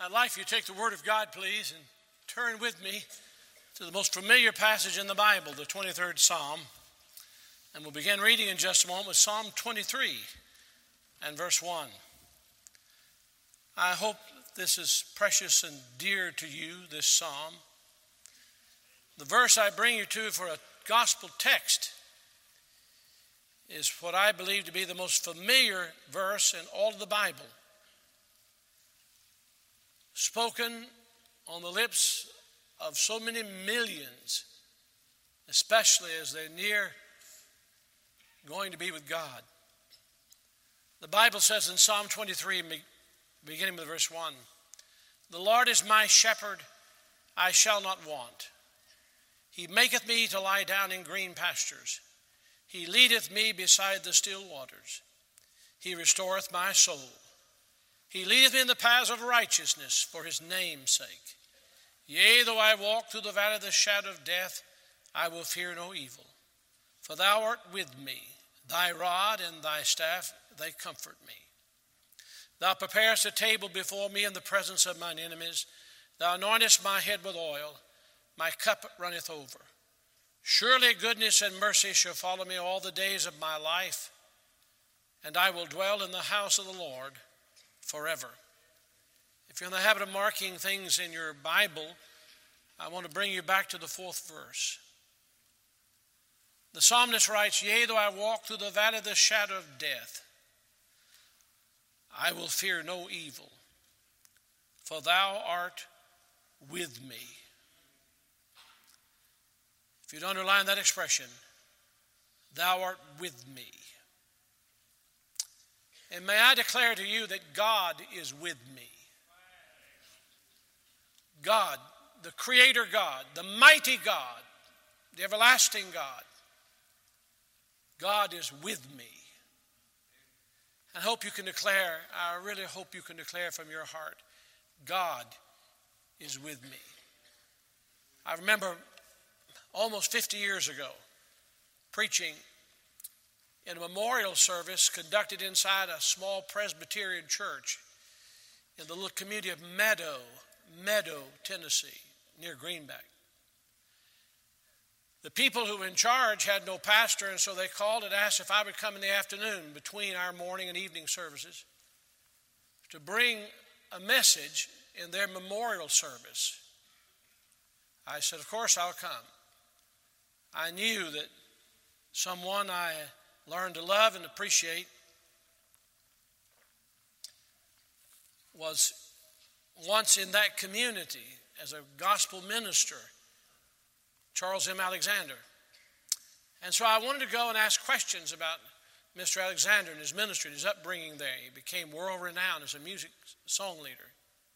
I'd like for you to take the Word of God, please, and turn with me to the most familiar passage in the Bible, the 23rd Psalm. And we'll begin reading in just a moment with Psalm 23 and verse 1. I hope this is precious and dear to you, this psalm. The verse I bring you to for a gospel text is what I believe to be the most familiar verse in all of the Bible, spoken on the lips of so many millions, especially as they're near going to be with God. The Bible says in Psalm 23, beginning with verse 1, "The Lord is my shepherd, I shall not want. He maketh me to lie down in green pastures. He leadeth me beside the still waters. He restoreth my soul. He leadeth me in the paths of righteousness for his name's sake. Yea, though I walk through the valley of the shadow of death, I will fear no evil. For thou art with me. Thy rod and thy staff, they comfort me. Thou preparest a table before me in the presence of mine enemies. Thou anointest my head with oil. My cup runneth over. Surely goodness and mercy shall follow me all the days of my life, and I will dwell in the house of the Lord forever." If you're in the habit of marking things in your Bible, I want to bring you back to the 4th verse. The psalmist writes, "Yea, though I walk through the valley of the shadow of death, I will fear no evil, for thou art with me." If you'd underline that expression, thou art with me. And may I declare to you that God is with me. God, the Creator God, the mighty God, the everlasting God, God is with me. I hope you can declare, I really hope you can declare from your heart, God is with me. I remember almost 50 years ago preaching in a memorial service conducted inside a small Presbyterian church in the little community of Meadow, Tennessee, near Greenback. The people who were in charge had no pastor, and so they called and asked if I would come in the afternoon between our morning and evening services to bring a message in their memorial service. I said, of course I'll come. I knew that someone I learned to love and appreciate was once in that community as a gospel minister, Charles M. Alexander. And so I wanted to go and ask questions about Mr. Alexander and his ministry and his upbringing there. He became world-renowned as a music song leader.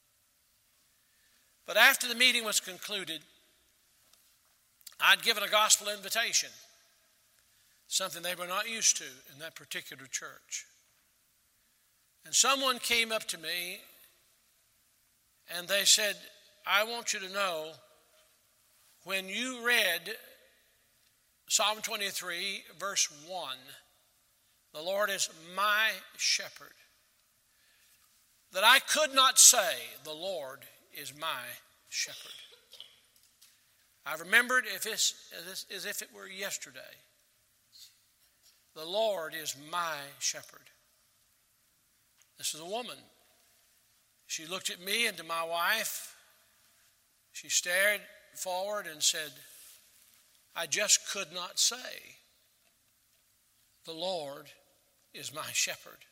But after the meeting was concluded, I'd given a gospel invitation, something they were not used to in that particular church. And someone came up to me and they said, "I want you to know, when you read Psalm 23, verse 1, the Lord is my shepherd, that I could not say, the Lord is my shepherd." I remembered as if it were yesterday. The Lord is my shepherd. This is a woman. She looked at me and to my wife. She stared forward and said, "I just could not say, the Lord is my shepherd."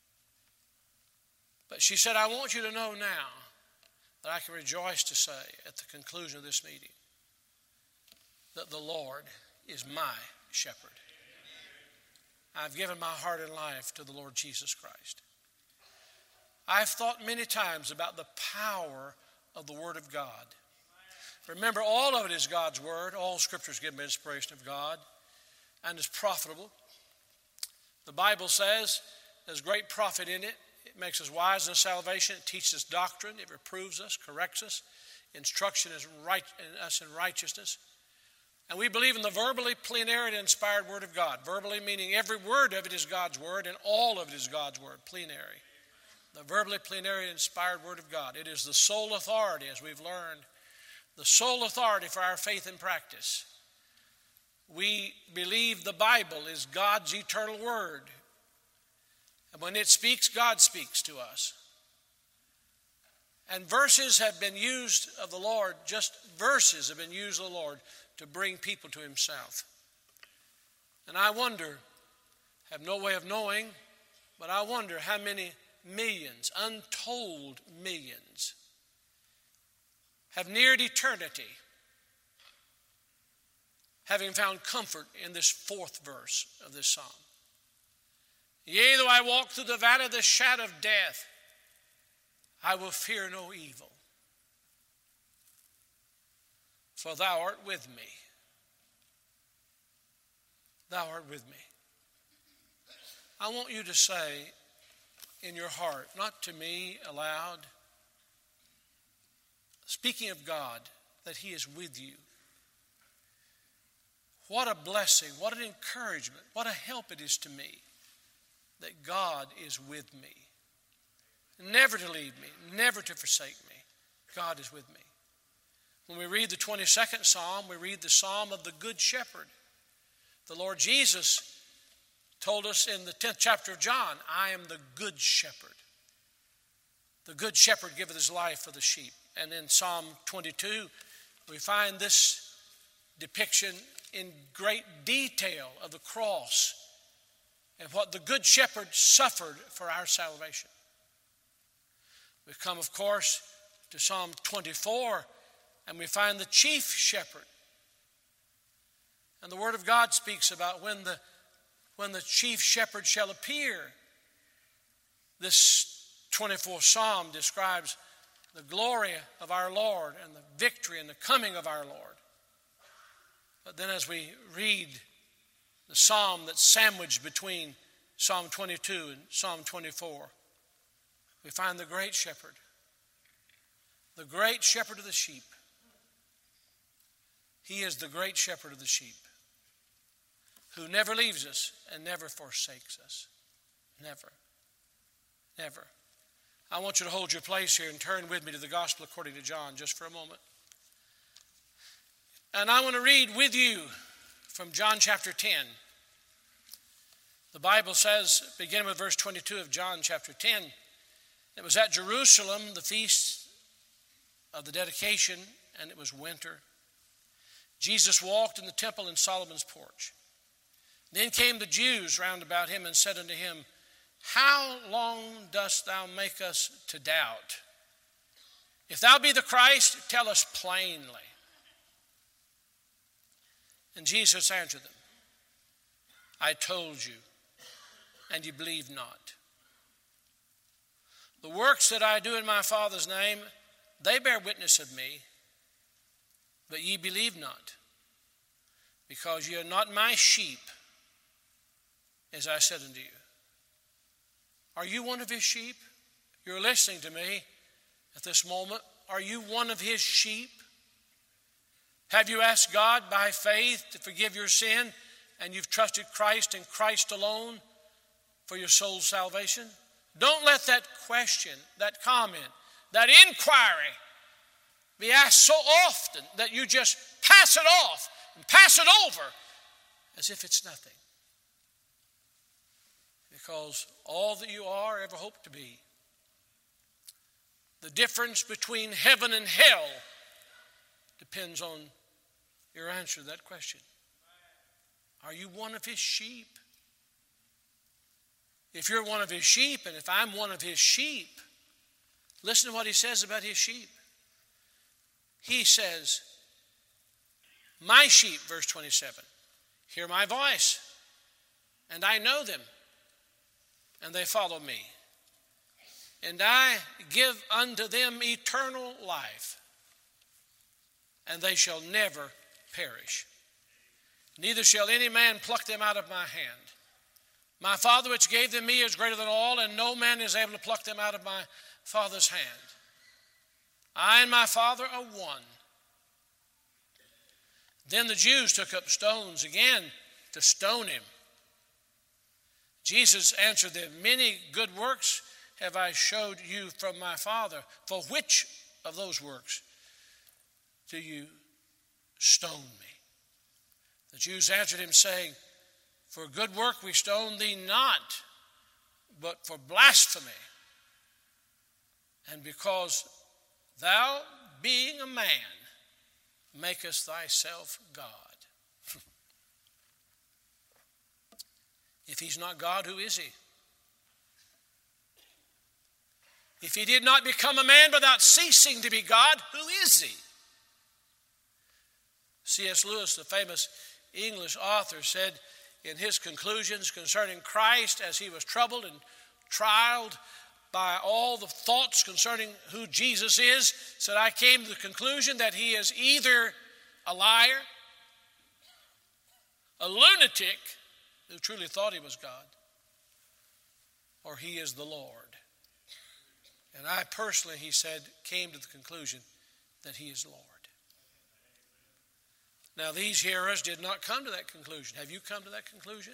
But she said, "I want you to know now that I can rejoice to say at the conclusion of this meeting that the Lord is my shepherd. I've given my heart and life to the Lord Jesus Christ." I've thought many times about the power of the Word of God. Remember, all of it is God's Word. All Scripture is given by inspiration of God and is profitable. The Bible says there's great profit in it. It makes us wise in salvation. It teaches us doctrine. It reproves us, corrects us, instruction is in us in righteousness. And we believe in the verbally, plenary, and inspired Word of God. Verbally meaning every word of it is God's Word, and all of it is God's Word, plenary. the verbally plenary inspired Word of God. It is the sole authority, as we've learned, the sole authority for our faith and practice. We believe the Bible is God's eternal Word. And when it speaks, God speaks to us. And verses have been used of the Lord, just verses have been used of the Lord to bring people to Himself. And I wonder, have no way of knowing, but I wonder how many millions, untold millions, have neared eternity, having found comfort in this fourth verse of this psalm. Yea, though I walk through the valley of the shadow of death, I will fear no evil, for thou art with me. Thou art with me. I want you to say in your heart, not to me aloud, speaking of God, that He is with you. What a blessing, what an encouragement, what a help it is to me that God is with me. Never to leave me, never to forsake me. God is with me. When we read the 22nd Psalm, we read the Psalm of the Good Shepherd. The Lord Jesus told us in the 10th chapter of John, I am the Good Shepherd. The Good Shepherd giveth his life for the sheep. And in Psalm 22, we find this depiction in great detail of the cross and what the Good Shepherd suffered for our salvation. We come, of course, to Psalm 24, and we find the chief shepherd. And the Word of God speaks about when the chief shepherd shall appear. This 24th Psalm describes the glory of our Lord and the victory and the coming of our Lord. But then as we read the psalm that's sandwiched between Psalm 22 and Psalm 24, we find the great shepherd of the sheep. He is the great shepherd of the sheep who never leaves us and never forsakes us. Never. Never. I want you to hold your place here and turn with me to the Gospel according to John just for a moment. And I want to read with you from John chapter 10. The Bible says, beginning with verse 22 of John chapter 10, it was at Jerusalem, the feast of the dedication, and it was winter. Jesus walked in the temple in Solomon's porch. Then came the Jews round about him and said unto him, How long dost thou make us to doubt? If thou be the Christ, tell us plainly. And Jesus answered them, I told you, and ye believe not. The works that I do in my Father's name, they bear witness of me, but ye believe not, because ye are not my sheep, as I said unto you. Are you one of his sheep? You're listening to me at this moment. Are you one of his sheep? Have you asked God by faith to forgive your sin, and you've trusted Christ and Christ alone for your soul's salvation? Don't let that question, that comment, that inquiry be asked so often that you just pass it off and pass it over as if it's nothing. Because all that you are, ever hope to be, the difference between heaven and hell depends on your answer to that question. Are you one of his sheep? If you're one of his sheep, and if I'm one of his sheep, listen to what he says about his sheep. He says, my sheep, verse 27, hear my voice, and I know them, and they follow me. And I give unto them eternal life, and they shall never perish. Neither shall any man pluck them out of my hand. My Father which gave them me is greater than all, and no man is able to pluck them out of my Father's hand. I and my Father are one. Then the Jews took up stones again to stone him. Jesus answered them, many good works have I showed you from my Father? For which of those works do you stone me? The Jews answered him, saying, For good work we stone thee not, but for blasphemy, and because thou, being a man, makest thyself God. If he's not God, who is he? If he did not become a man without ceasing to be God, who is he? C.S. Lewis, the famous English author, said in his conclusions concerning Christ as he was troubled and trialed by all the thoughts concerning who Jesus is, said, I came to the conclusion that he is either a liar, a lunatic who truly thought he was God, or he is the Lord. And I personally, he said, came to the conclusion that he is Lord. Now, these hearers did not come to that conclusion. Have you come to that conclusion?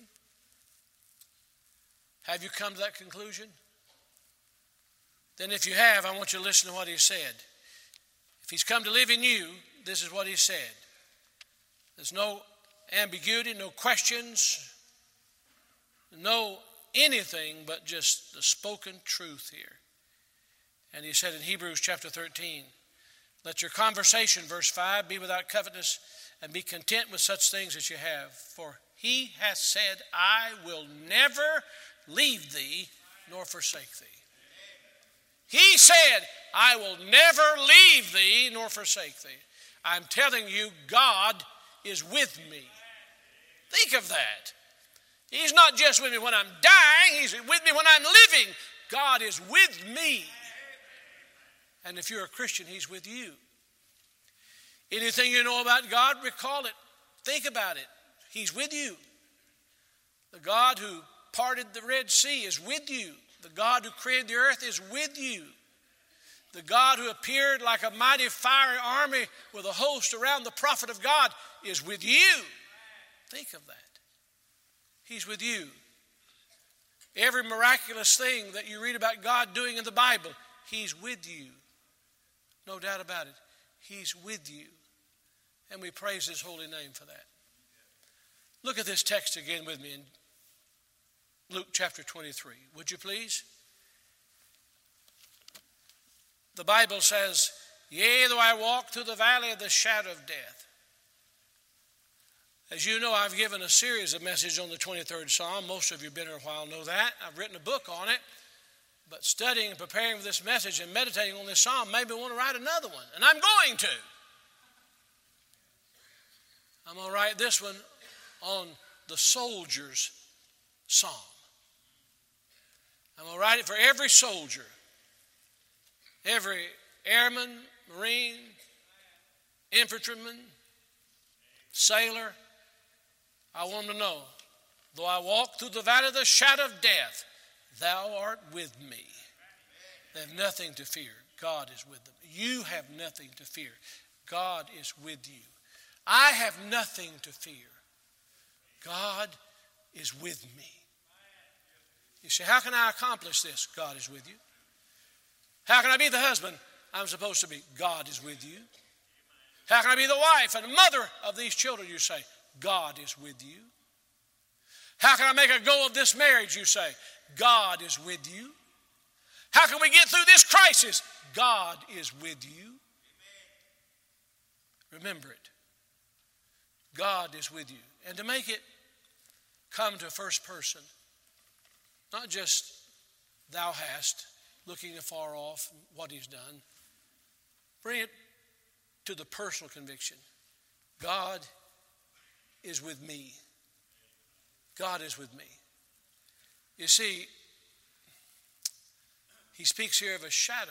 Have you come to that conclusion? Then if you have, I want you to listen to what he said. If he's come to live in you, this is what he said. There's no ambiguity, no questions, no anything but just the spoken truth here. And he said in Hebrews chapter 13, let your conversation, verse 5, be without covetousness, and be content with such things as you have. For he hath said, I will never leave thee nor forsake thee. He said, I will never leave thee nor forsake thee. I'm telling you, God is with me. Think of that. He's not just with me when I'm dying. He's with me when I'm living. God is with me. And if you're a Christian, he's with you. Anything you know about God, recall it. Think about it. He's with you. The God who parted the Red Sea is with you. The God who created the earth is with you. The God who appeared like a mighty fiery army with a host around the prophet of God is with you. Think of that. He's with you. Every miraculous thing that you read about God doing in the Bible, he's with you. No doubt about it. He's with you. And we praise his holy name for that. Look at this text again with me in Luke chapter 23. Would you please? The Bible says, yea, though I walk through the valley of the shadow of death. As you know, I've given a series of messages on the 23rd Psalm. Most of you have been here a while know that. I've written a book on it. But studying and preparing for this message and meditating on this psalm made me want to write another one. And I'm going to. I'm going to write this one on the soldier's psalm. I'm going to write it for every soldier, every airman, marine, infantryman, sailor. I want them to know, though I walk through the valley of the shadow of death, thou art with me. They have nothing to fear. God is with them. You have nothing to fear. God is with you. I have nothing to fear. God is with me. You say, how can I accomplish this? God is with you. How can I be the husband I'm supposed to be? God is with you. How can I be the wife and mother of these children? You say, God is with you. How can I make a go of this marriage? You say, God is with you. How can we get through this crisis? God is with you. Remember it. God is with you. And to make it come to first person, not just thou hast, looking afar off what he's done. Bring it to the personal conviction. God is with me. God is with me. You see, he speaks here of a shadow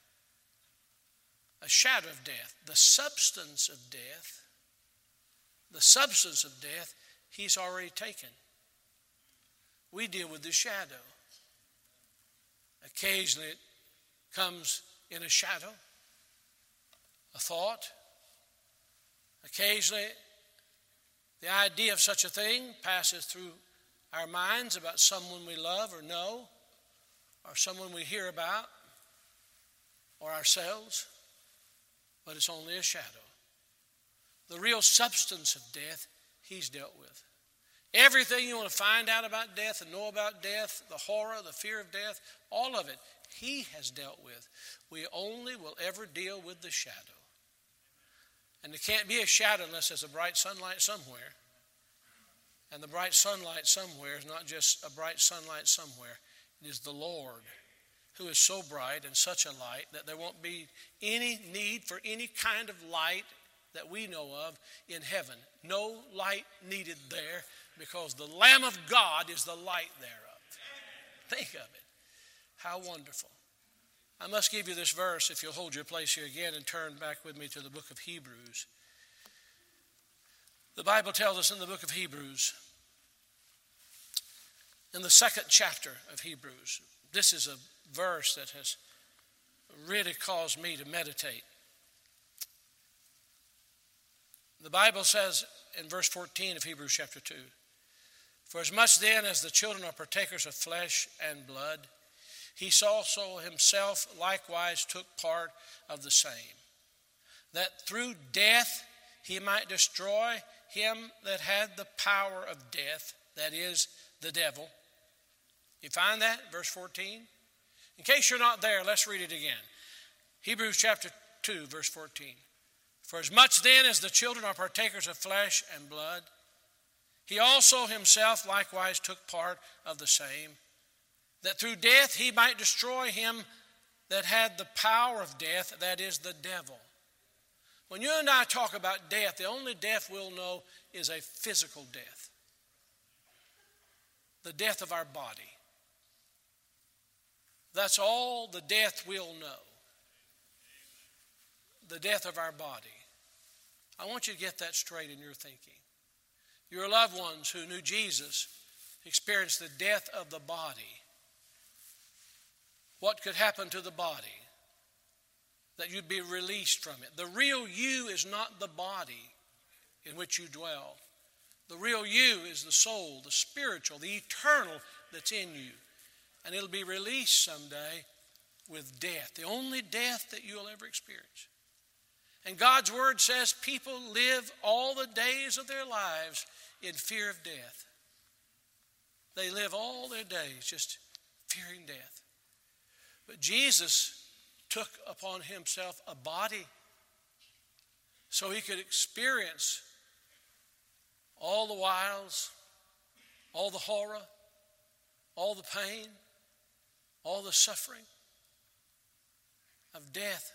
of death, the substance of death. The substance of death, he's already taken. We deal with the shadow. Occasionally it comes in a shadow, a thought. Occasionally the idea of such a thing passes through our minds about someone we love or know, or someone we hear about or ourselves, but it's only a shadow. The real substance of death, he's dealt with. Everything you want to find out about death and know about death, the horror, the fear of death, all of it, he has dealt with. We only will ever deal with the shadow. And there can't be a shadow unless there's a bright sunlight somewhere. And the bright sunlight somewhere is not just a bright sunlight somewhere. It is the Lord, who is so bright and such a light that there won't be any need for any kind of light that we know of in heaven. No light needed there, because the Lamb of God is the light thereof. Think of it. How wonderful. I must give you this verse, if you'll hold your place here again and turn back with me to the book of Hebrews. The Bible tells us in the book of Hebrews, in the 2nd chapter of Hebrews, this is a verse that has really caused me to meditate. The Bible says in verse 14 of Hebrews chapter 2, "For as much then as the children are partakers of flesh and blood, he also himself likewise took part of the same, that through death he might destroy him that had the power of death, that is, the devil." You find that, verse 14? In case you're not there, let's read it again. Hebrews chapter 2, verse 14. "For as much then as the children are partakers of flesh and blood, he also himself likewise took part of the same, that through death he might destroy him that had the power of death, that is, the devil." When you and I talk about death, the only death we'll know is a physical death. The death of our body. That's all the death we'll know. The death of our body. I want you to get that straight in your thinking. Your loved ones who knew Jesus experienced the death of the body. What could happen to the body? That you'd be released from it. The real you is not the body in which you dwell. The real you is the soul, the spiritual, the eternal that's in you. And it'll be released someday with death, the only death that you'll ever experience. And God's word says people live all the days of their lives in fear of death. They live all their days just fearing death. But Jesus took upon himself a body so he could experience all the wiles, all the horror, all the pain, all the suffering of death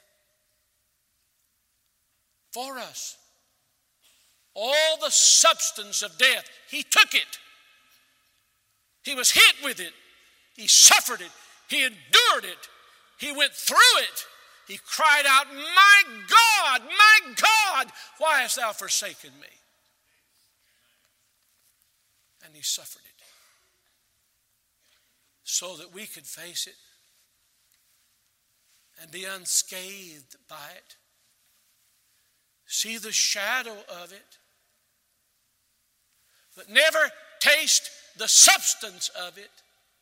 for us. All the substance of death, he took it. He was hit with it. He suffered it. He endured it. He went through it. He cried out, my God, why hast thou forsaken me?" And he suffered it so that we could face it and be unscathed by it. See the shadow of it, but never taste the substance of it.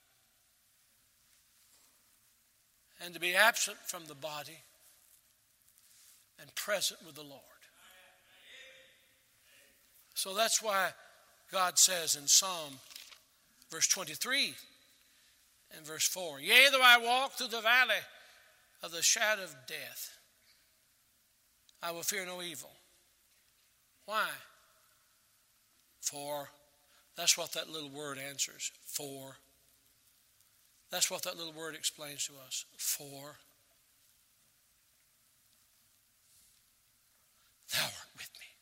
And to be absent from the body and present with the Lord. So that's why God says in Psalm verse 23 and verse 4, "Yea, though I walk through the valley of the shadow of death, I will fear no evil." Why? For. That's what that little word answers. For. That's what that little word explains to us. For. Thou art with me.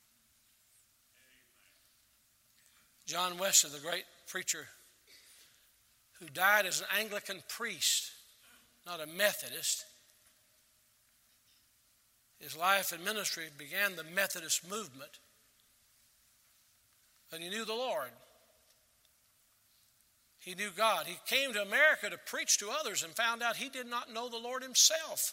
John Wesley, the great preacher who died as an Anglican priest, not a Methodist. His life and ministry began the Methodist movement, but he knew the Lord. He knew God. He came to America to preach to others and found out he did not know the Lord himself.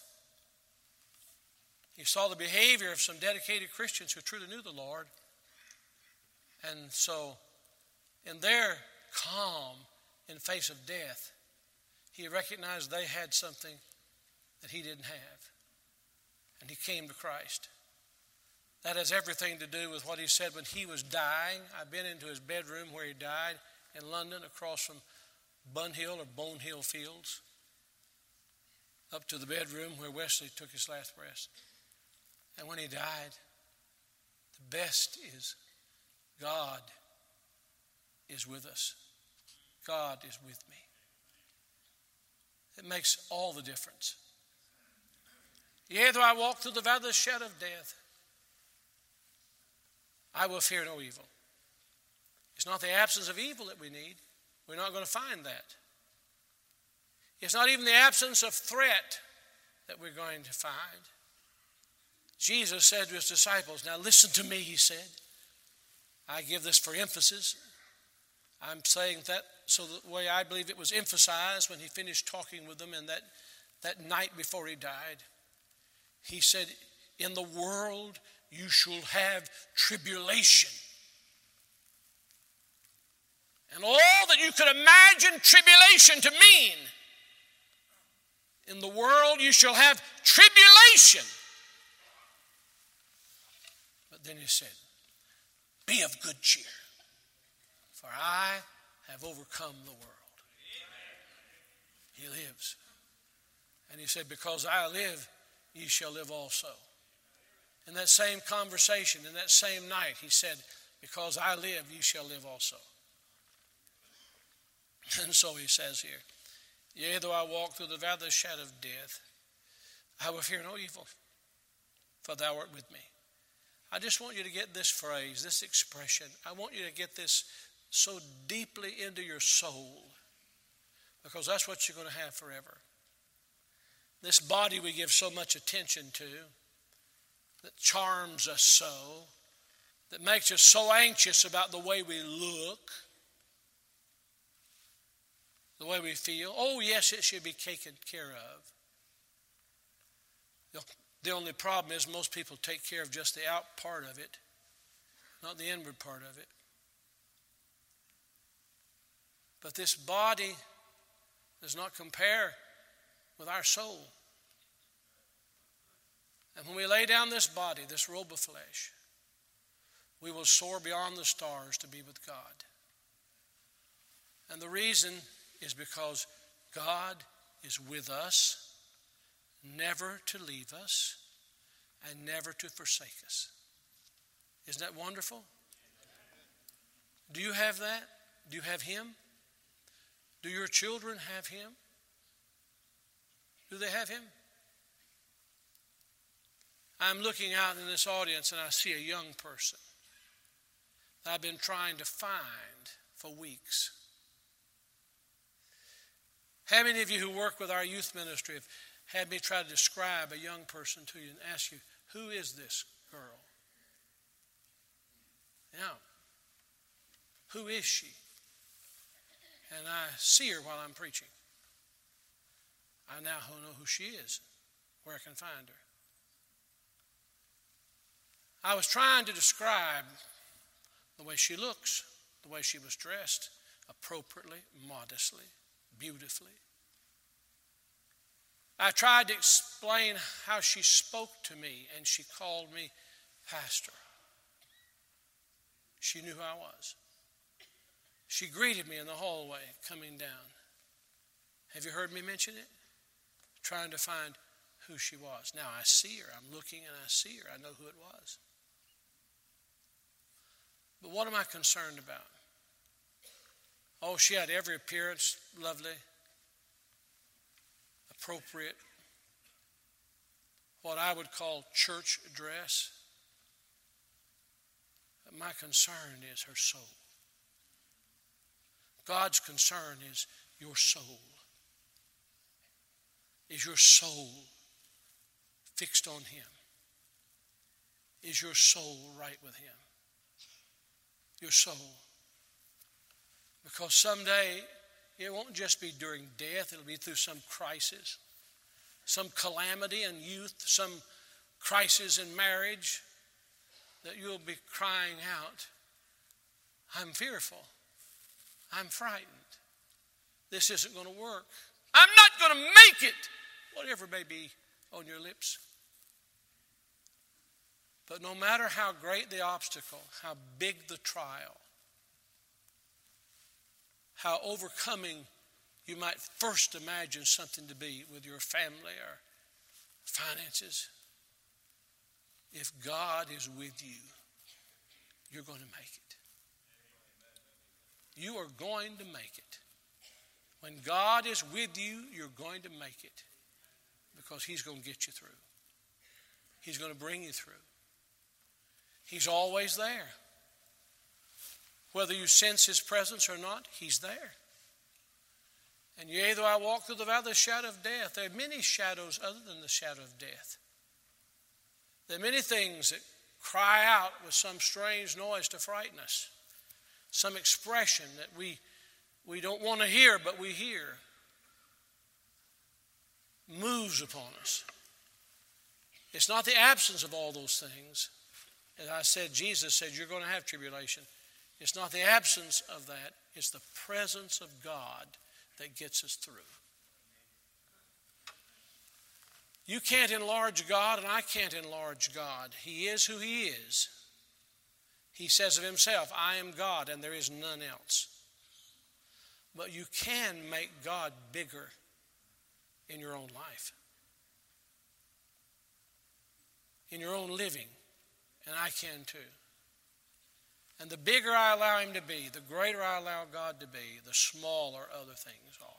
He saw the behavior of some dedicated Christians who truly knew the Lord. And so, in their calm in face of death, He recognized they had something that he didn't have. And he came to Christ. That has everything to do with what he said when he was dying. I've been into his bedroom where he died in London, across from Bunhill or Bonehill Fields, up to the bedroom where Wesley took his last breath. And when he died, the best is God is with us. God is with me. It makes all the difference. Yea, though I walk through the valley of the shadow of death, I will fear no evil. It's not the absence of evil that we need. We're not going to find that. It's not even the absence of threat that we're going to find. Jesus said to his disciples, now listen to me, he said. I give this for emphasis. I'm saying that so the way I believe it was emphasized when he finished talking with them in that night before he died. He said, in the world you shall have tribulation. And all that you could imagine tribulation to mean. In the world you shall have tribulation. But then he said, be of good cheer, for I have overcome the world. He lives. And he said, because I live, ye shall live also. In that same conversation, in that same night, he said, because I live, ye shall live also. And so he says here, yea, though I walk through the valley of the shadow of death, I will fear no evil, for thou art with me. I just want you to get this phrase, this expression. I want you to get this so deeply into your soul, because that's what you're going to have forever. This body we give so much attention to, that charms us so, that makes us so anxious about the way we look, the way we feel. Oh, yes, it should be taken care of. The only problem is most people take care of just the out part of it, not the inward part of it. But this body does not compare with our soul. And when we lay down this body, this robe of flesh, we will soar beyond the stars to be with God. And the reason is because God is with us, never to leave us, and never to forsake us. Isn't that wonderful? Do you have that? Do you have Him? Do your children have Him? Do they have Him? I'm looking out in this audience and I see a young person that I've been trying to find for weeks. How many of you who work with our youth ministry have had me try to describe a young person to you and ask you, who is this girl? Now, who is she? And I see her while I'm preaching. I now know who she is, where I can find her. I was trying to describe the way she looks, the way she was dressed, appropriately, modestly, beautifully. I tried to explain how she spoke to me, and she called me pastor. She knew who I was. She greeted me in the hallway coming down. Have you heard me mention it? Trying to find who she was. Now I see her. I'm looking and I see her. I know who it was. But what am I concerned about? Oh, she had every appearance, lovely, appropriate, what I would call church dress. But my concern is her soul. God's concern is your soul. Is your soul fixed on Him? Is your soul right with Him? Your soul. Because someday it won't just be during death, it'll be through some crisis, some calamity in youth, some crisis in marriage, that you'll be crying out, I'm fearful. I'm frightened. This isn't going to work. I'm not going to make it. Whatever may be on your lips. But no matter how great the obstacle, how big the trial, how overcoming you might first imagine something to be with your family or finances, if God is with you, you're going to make it. You are going to make it. When God is with you, you're going to make it because He's going to get you through. He's going to bring you through. He's always there. Whether you sense His presence or not, He's there. And yea, though I walk through the valley of the shadow of death, there are many shadows other than the shadow of death. There are many things that cry out with some strange noise to frighten us. Some expression that we don't want to hear, but we hear. Moves upon us. It's not the absence of all those things. As I said, Jesus said, you're going to have tribulation. It's not the absence of that. It's the presence of God that gets us through. You can't enlarge God, and I can't enlarge God. He is who He is. He says of Himself, I am God, and there is none else. But you can make God bigger in your own life, in your own living, and I can too. And the bigger I allow Him to be, the greater I allow God to be, the smaller other things are.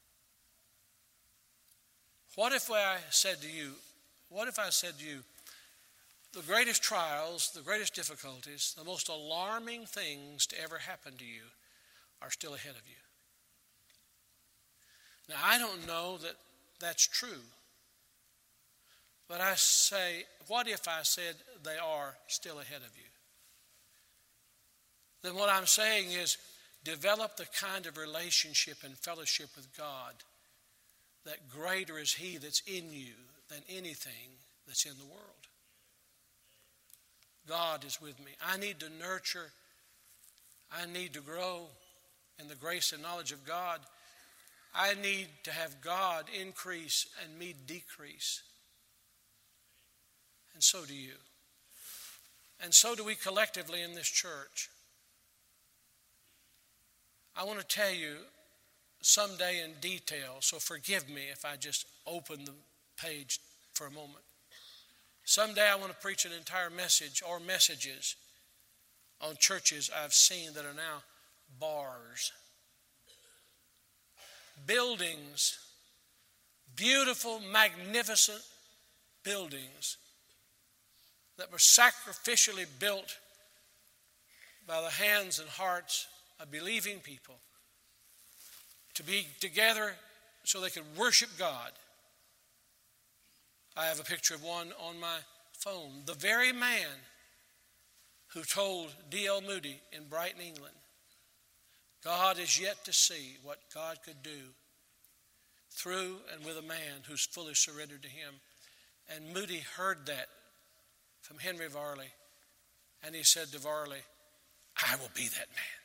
What if I said to you, the greatest trials, the greatest difficulties, the most alarming things to ever happen to you are still ahead of you? Now, I don't know that that's true. But I say, what if I said they are still ahead of you? Then what I'm saying is, develop the kind of relationship and fellowship with God that greater is He that's in you than anything that's in the world. God is with me. I need to nurture. I need to grow in the grace and knowledge of God. I need to have God increase and me decrease. And so do you. And so do we collectively in this church. I want to tell you someday in detail, so forgive me if I just open the page for a moment. Someday I want to preach an entire message or messages on churches I've seen that are now bars. Buildings, beautiful, magnificent buildings that were sacrificially built by the hands and hearts of believing people to be together so they could worship God. I have a picture of one on my phone. The very man who told D.L. Moody in Brighton, England, God is yet to see what God could do through and with a man who's fully surrendered to Him. And Moody heard that from Henry Varley, and he said to Varley, I will be that man.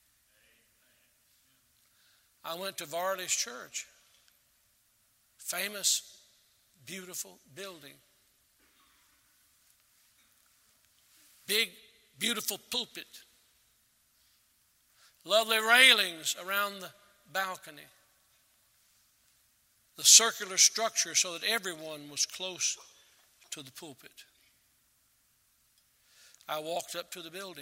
I went to Varley's church. Famous, beautiful building. Big, beautiful pulpit. Lovely railings around the balcony. The circular structure so that everyone was close to the pulpit. I walked up to the building.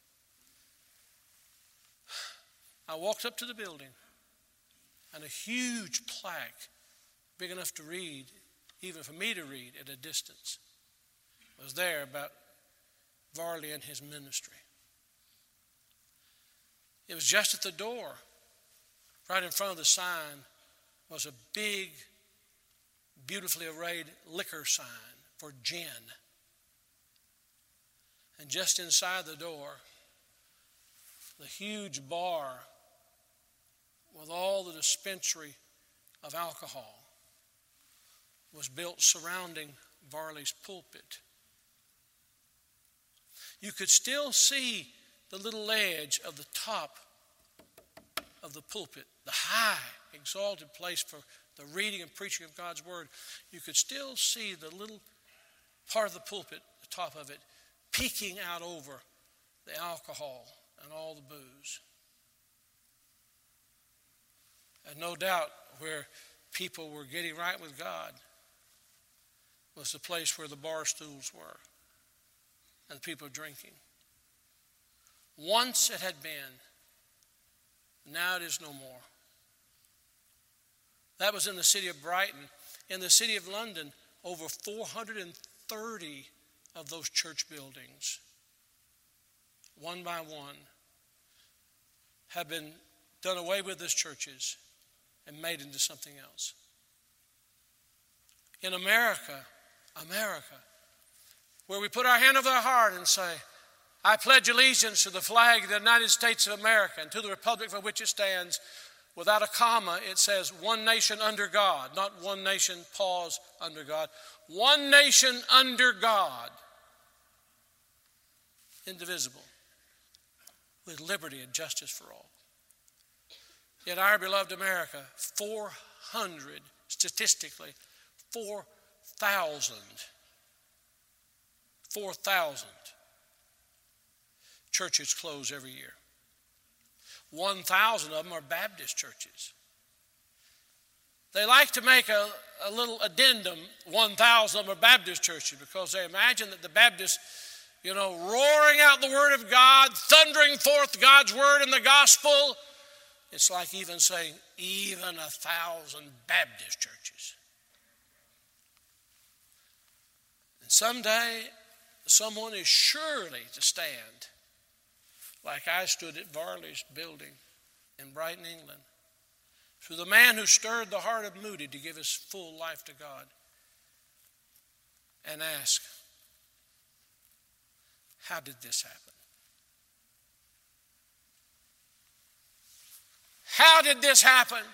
And a huge plaque, big enough to read, even for me to read at a distance, was there about Varley and his ministry. It was just at the door, right in front of the sign, was a big, beautifully arrayed liquor sign for gin. And just inside the door, the huge bar with all the dispensary of alcohol was built surrounding Varley's pulpit. You could still see the little ledge of the top of the pulpit, the high, exalted place for the reading and preaching of God's word, you could still see the little part of the pulpit, the top of it, peeking out over the alcohol and all the booze. And no doubt where people were getting right with God was the place where the bar stools were and the people drinking. Once it had been, now it is no more. That was in the city of Brighton. In the city of London, over 430 of those church buildings, one by one, have been done away with as churches and made into something else. In America, where we put our hand over our heart and say, I pledge allegiance to the flag of the United States of America and to the republic for which it stands. Without a comma, it says one nation under God, not one nation, pause, under God. One nation under God, indivisible, with liberty and justice for all. Yet our beloved America, 400, statistically, 4,000 churches close every year. 1,000 of them are Baptist churches. They like to make a little addendum, 1,000 of them are Baptist churches, because they imagine that the Baptists, roaring out the word of God, thundering forth God's word in the gospel, it's like even saying, even 1,000 Baptist churches. And someday, someone is surely to stand, like I stood at Varley's building in Brighton, England, through the man who stirred the heart of Moody to give his full life to God, and ask, how did this happen? How did this happen?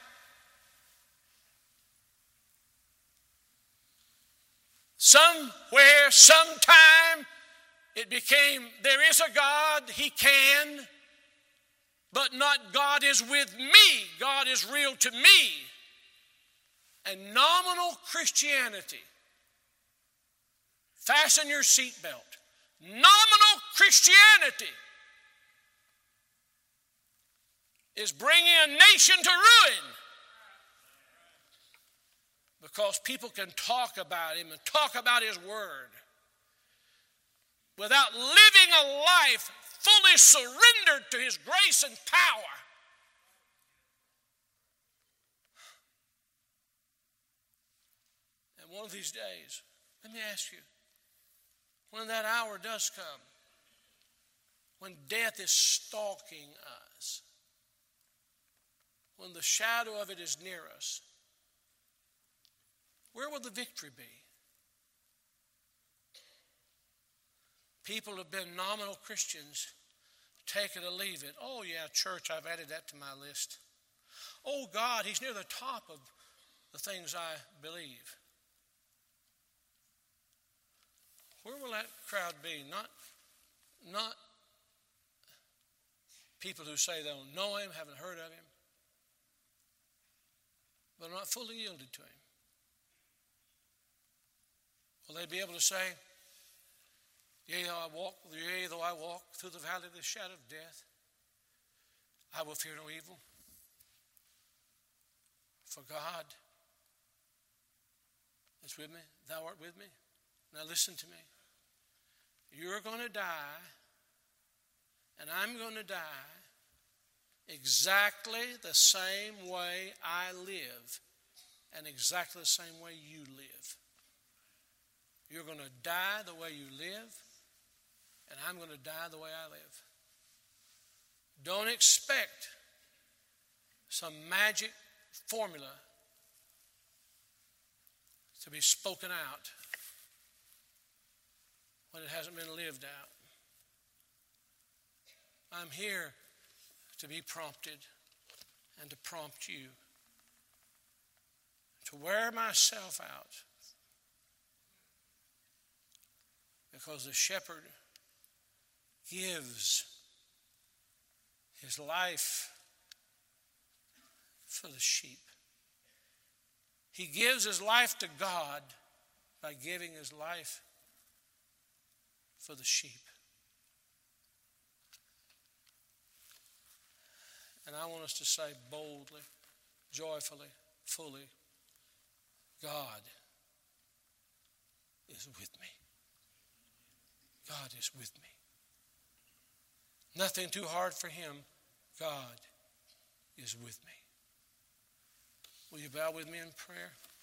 Somewhere, sometime, it became, there is a God, he can, but not God is with me. God is real to me. And nominal Christianity, fasten your seatbelt, nominal Christianity is bringing a nation to ruin, because people can talk about him and talk about his word without living a life fully surrendered to his grace and power. And one of these days, let me ask you, when that hour does come, when death is stalking us, when the shadow of it is near us, where will the victory be? People have been nominal Christians, take it or leave it. Oh yeah, church, I've added that to my list. Oh God, he's near the top of the things I believe. Where will that crowd be? Not people who say they don't know him, haven't heard of him, but are not fully yielded to him. Will they be able to say, yea, though I walk through the valley of the shadow of death, I will fear no evil, for God is with me, thou art with me. Now listen to me. You're going to die, and I'm going to die exactly the same way I live, and exactly the same way you live. You're going to die the way you live, and I'm going to die the way I live. Don't expect some magic formula to be spoken out when it hasn't been lived out. I'm here to be prompted and to prompt you to wear myself out, because the shepherd gives his life for the sheep. He gives his life to God by giving his life for the sheep. And I want us to say boldly, joyfully, fully, God is with me. God is with me. Nothing too hard for him. God is with me. Will you bow with me in prayer?